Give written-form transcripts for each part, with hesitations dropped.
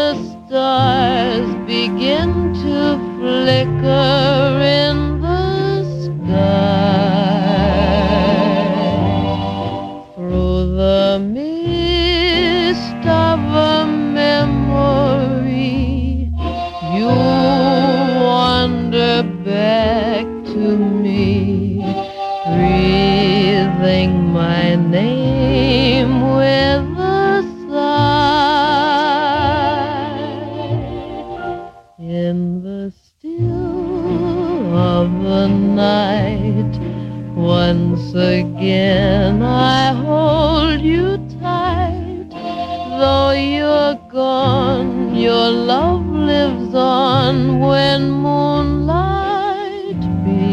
the stars begin to flicker in the sky. Through the mist of a memory, you wander back to me, breathing my name with a sigh. In the still of the night, once again I hold you tight. Though you're gone, your love lives on when moonlight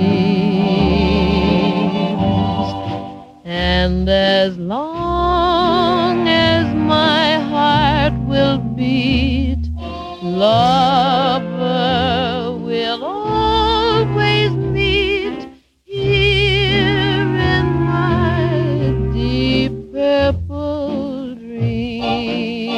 beams. And as long as my heart will beat, lover will always meet here in my deep purple dreams.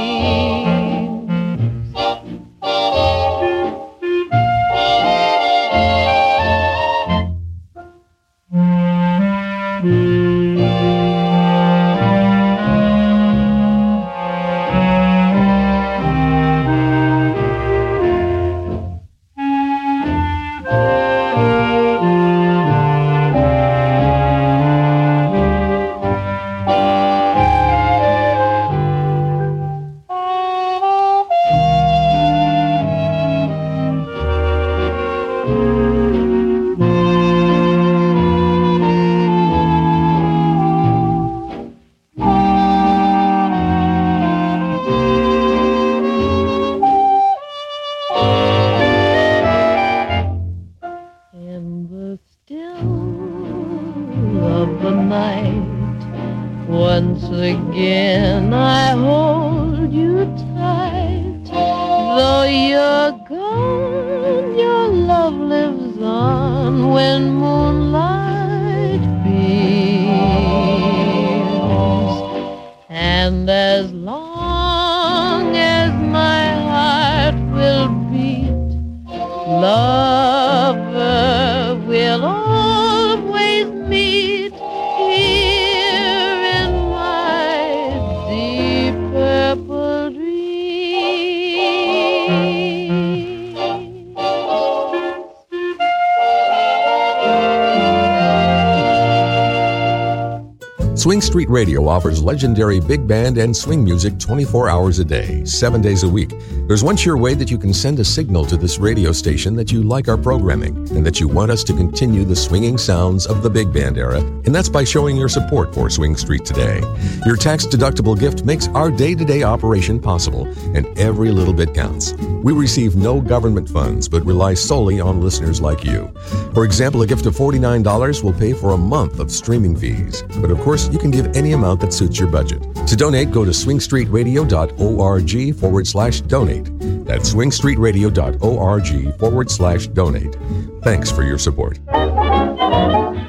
Once again I hold you tight. Though you're gone, your love lives on when moonlight beams. And as long as my heart will beat, lover will always meet here in my deep purple Swing Street Radio offers legendary big band and swing music 24 hours a day, 7 days a week. There's one sure way that you can send a signal to this radio station that you like our programming and that you want us to continue the swinging sounds of the big band era, and that's by showing your support for Swing Street today. Your tax-deductible gift makes our day-to-day operation possible, and every little bit counts. We receive no government funds, but rely solely on listeners like you. For example, a gift of $49 will pay for a month of streaming fees. But of course, you can give any amount that suits your budget. To donate, go to swingstreetradio.org/donate. That's swingstreetradio.org/donate. Thanks for your support.